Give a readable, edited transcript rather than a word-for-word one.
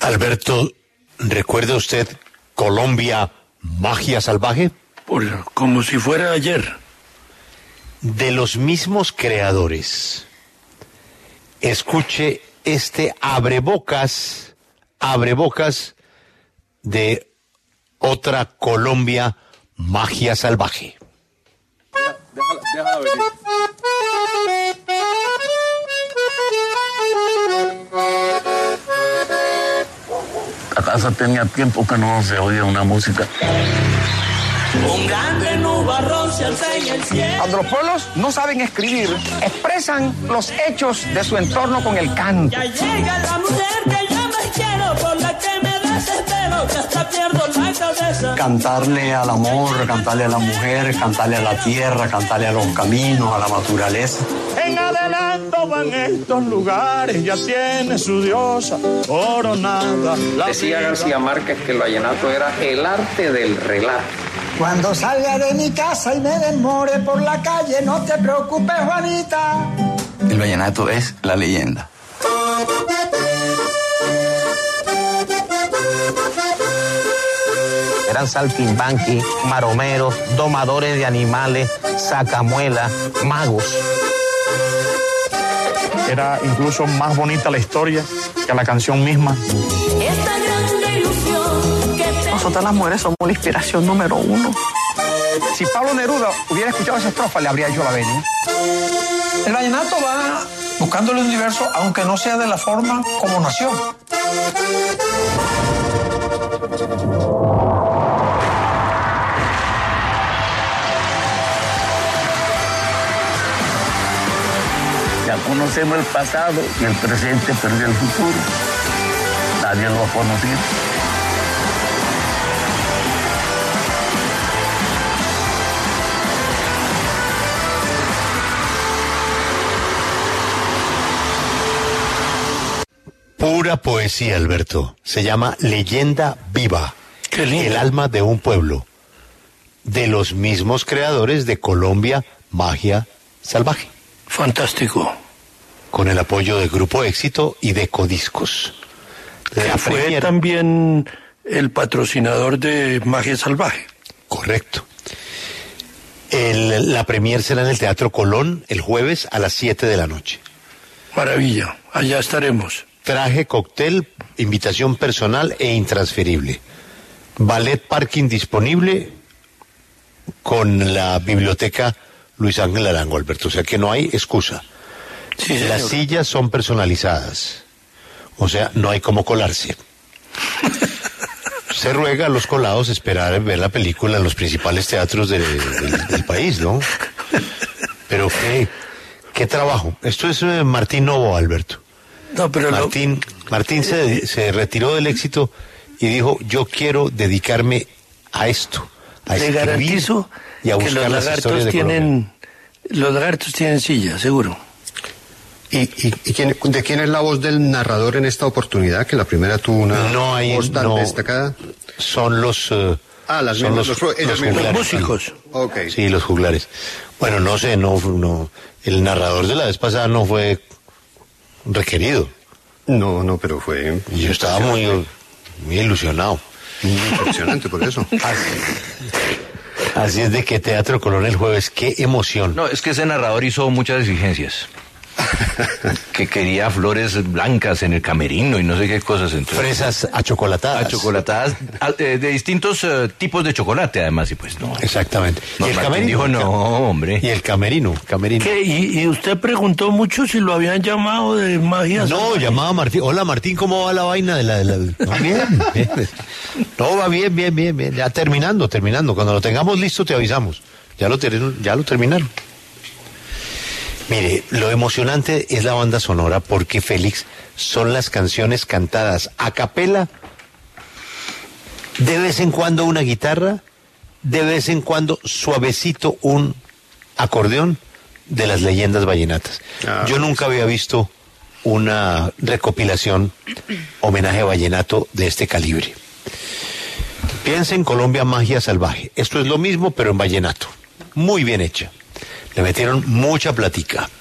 Alberto, ¿recuerda usted Colombia, magia salvaje? Como si fuera ayer. De los mismos creadores. Escuche este abrebocas de otra Colombia, magia salvaje. Déjala venir. La casa tenía tiempo que no se oía una música. Un grande nubarrón se alza en el cielo. Cuando los pueblos no saben escribir, expresan los hechos de su entorno con el canto. Ya llega la mujer que yo más quiero, por la que me desespero, que hasta pierdo la cabeza. Cantarle al amor, cantarle a la mujer, cantarle a la tierra, cantarle a los caminos, a la naturaleza. En adelanto van estos lugares, ya tiene su diosa coronada. Decía García Márquez que el vallenato era el arte del relato. Cuando salga de mi casa y me demore por la calle, no te preocupes, Juanita. El vallenato es la leyenda. Eran saltimbanqui, maromeros, domadores de animales, sacamuelas, magos. Era incluso más bonita la historia que la canción misma. Esta grande ilusión que te... Nosotras las mujeres somos la inspiración número uno. Si Pablo Neruda hubiera escuchado esa estrofa, le habría hecho la venia. El vallenato va buscando el universo, aunque no sea de la forma como nació. Ya conocemos el pasado y el presente perdió el futuro. Nadie lo va a conocer. Pura poesía, Alberto. Se llama Leyenda Viva. Qué lindo. El alma de un pueblo. De los mismos creadores de Colombia, magia salvaje. Fantástico. Con el apoyo de Grupo Éxito y de Codiscos. Que fue también el patrocinador de Magia Salvaje. Correcto. La premier será en el Teatro Colón el jueves a las 7 de la noche. Maravilla, allá estaremos. Traje, cóctel, invitación personal e intransferible. Ballet parking disponible con la biblioteca Luis Ángel Arango, Alberto. O sea que no hay excusa. Sí, las sillas son personalizadas. O sea, no hay cómo colarse. Se ruega a los colados esperar ver la película en los principales teatros del país, ¿no? Pero qué trabajo. Esto es Martín Novo, Alberto. No, pero Martín se retiró del Éxito y dijo, yo quiero dedicarme a esto, a le escribir garantizo y a que buscar las historias de Colombia. Los lagartos tienen silla, seguro. ¿Y de quién es la voz del narrador en esta oportunidad? Que la primera tuvo una voz tan destacada. Son los... los músicos. Okay. Sí, los juglares. Bueno, no sé, no, el narrador de la vez pasada no fue requerido. No, pero fue... Yo estaba muy ilusionado. Muy impresionante por eso. Así es de que Teatro Colón el jueves, qué emoción. No, es que ese narrador hizo muchas exigencias. Que quería flores blancas en el camerino y no sé qué cosas. Entonces, fresas achocolatadas. Achocolatadas, de distintos tipos de chocolate, además, y pues no. Exactamente. No, y el Martín camerino. Dijo, no, hombre. Y el camerino. ¿Qué? ¿Y usted preguntó mucho si lo habían llamado de Magia No, Salvaje? llamaba Martín. Hola, Martín, ¿cómo va la vaina de la... No, bien. No, va bien. Ya terminando. Cuando lo tengamos listo te avisamos. Ya lo terminaron. Mire, lo emocionante es la banda sonora porque, Félix, son las canciones cantadas a capela, de vez en cuando una guitarra, de vez en cuando suavecito un acordeón de las leyendas vallenatas. Yo nunca había visto una recopilación, homenaje a vallenato de este calibre. Piensa en Colombia, magia salvaje. Esto es lo mismo, pero en vallenato. Muy bien hecha. Le metieron mucha platica.